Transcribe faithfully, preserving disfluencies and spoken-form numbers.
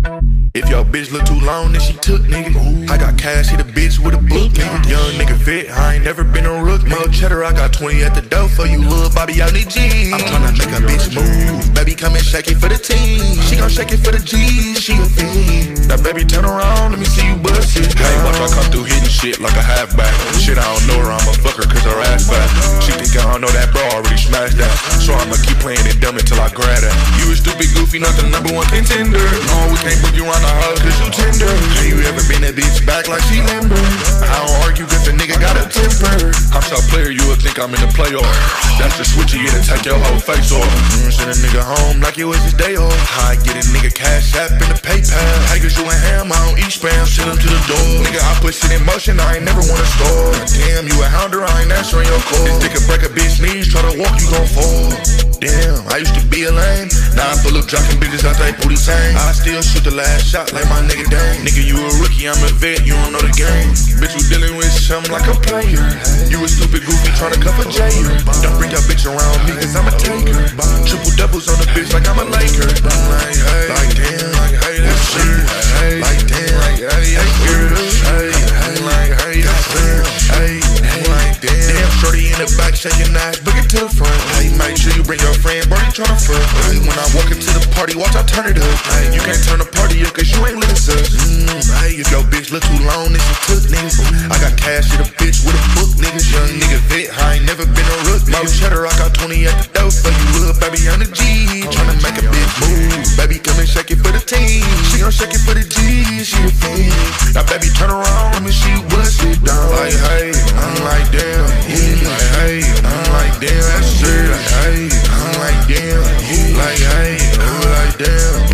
If your bitch look too long, then she took, nigga. I got cash, hit a bitch with a book, nigga. Young nigga fit, I ain't never been a rook. Mo cheddar, I got twenty at the door for you, little Bobby out in the G. I'm tryna make a bitch move. Baby, come and shake it for the team. She gon' shake it for the G, she a fiend. Now baby, turn around, let me see you bust it. Hey, watch I come through hitting shit like a halfback. Shit, I don't know her, I'ma fuck her cause her ass fat. She think I don't know that bro, already smashed that. So I'ma keep playing it dumb until I grab that. You a stupid goofy, not the number one contender. No, we can't put you on the house cause you tender. Have you ever been a bitch back like she limber? I don't argue cause the nigga got a temper. I'm so player, you would think I'm in the playoff. That's the switch you get to take your whole face off. Mm, send a nigga home like it was his day off. How I get a nigga cash app in the PayPal. Hey, cause you a ham, I don't eat spam, send him to the door. Nigga, I put shit in motion, I ain't never wanna store. Damn, you a hounder, I ain't answering your call. This dick can break a bitch knees, try to walk, you gon' fall. Damn, I used to be a lame. Now I'm full of jockin' bitches out they booty tang. I still shoot the last shot like my nigga Dane. Nigga, you a rookie, I'm a vet, you don't know the game. Bitch, you dealing with something like a player. You a stupid goofy tryna cuff a jayer. Don't bring your bitch around me cause I'm a taker. Triple doubles on the bitch like I'm a Laker. I'm like, hey, like damn, like hey, that's shit. Hey, like damn, like hey, hey, girl. Hey, hey, like hey, that's her. Hey, like damn. Damn, shorty in the back shaking ass, bring it to the front. Hey, make sure you bring your friend, bro, you tryna front. Hey, when I walk into the party, watch I turn it up. Hey, you can't turn the party up cause you ain't lit as us. Mm, hey, if your bitch look too long, then she took, niggas. I got cash in a bitch with a book, niggas. Young nigga vet, I ain't never been a rook. Mo cheddar, I got twenty at the door for you, little baby on the G. Tryna make a bitch move. Baby, come and shake it for the team. She gon' shake it for the G, she a fiend. Now baby, turn around, let me see you bust it down. Like, hey, I'm like, damn. Yeah, like, hey, I'm like, damn, that's shit. Like, hey, I'm like, damn. Like, hey, I'm like, damn.